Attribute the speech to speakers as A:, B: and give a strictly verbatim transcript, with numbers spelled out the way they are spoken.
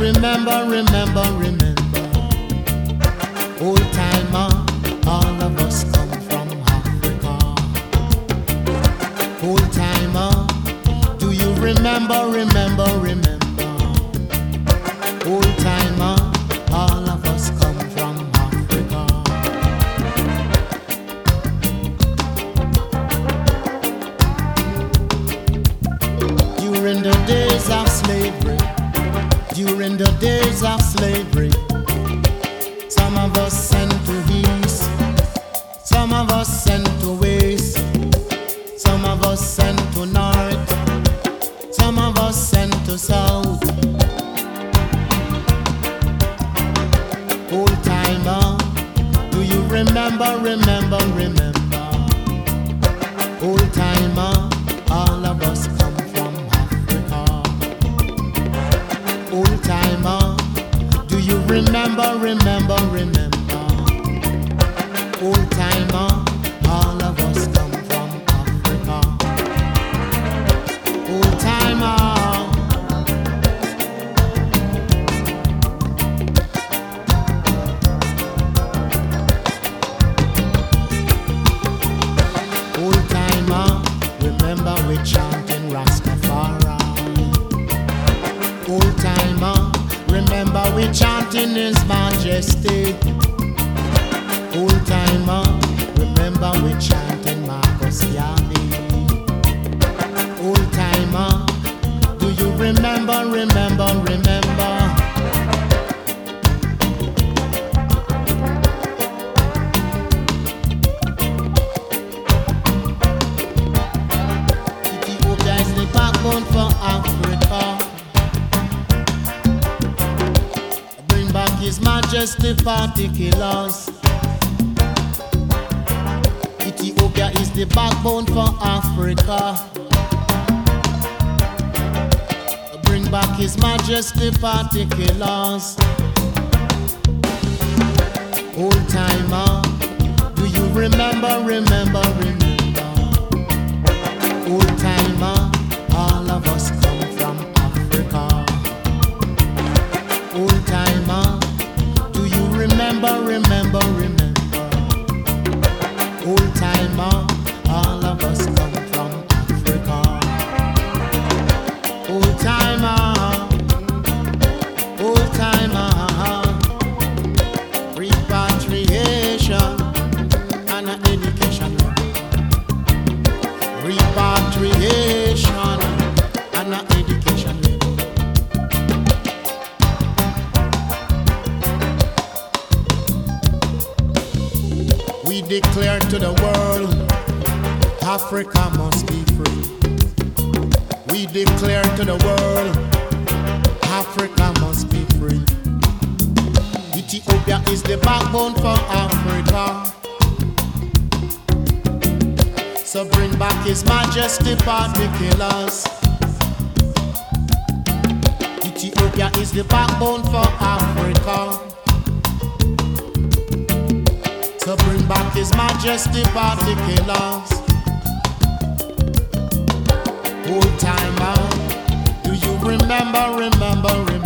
A: remember, remember, remember? Old timer, all of us come from Africa. Old timer, do you remember, remember, remember? Old timer, all of us come from Africa. During the days of slavery, during the days of slavery, some of us sent to east, some of us sent to west, some of us sent to north, some of us sent to south. Old timer, do you remember, remember, remember? Old timer, all of us come from Africa. Old timer, do you remember, remember, remember? Old timer, all of us come from Africa. Old timer, old timer, remember we chanting Rastafari. Old timer, remember we chanting His Majesty. Old timer, remember we chanting Marcus Garvey. Old timer, do you remember, remember, remember? Ethiopia is the backbone for Africa. Bring back His Majesty particulars. Ethiopia is the backbone for Africa. Bring back His Majesty particulars. Old timer, do you remember, remember, remember? Old timer, all of us come from Africa. Old timer, do you remember, remember, remember? Old timer, all of us come from Africa. Old timer, old timer, repatriation and education. Repatriation and education. We declare to the world, Africa must be free. We declare to the world, Africa must be free. Ethiopia is the backbone for Africa. So bring back His Majesty particulars. Ethiopia is the backbone for Africa. So bring back His Majesty particulars. Old timer, do you remember, remember, remember?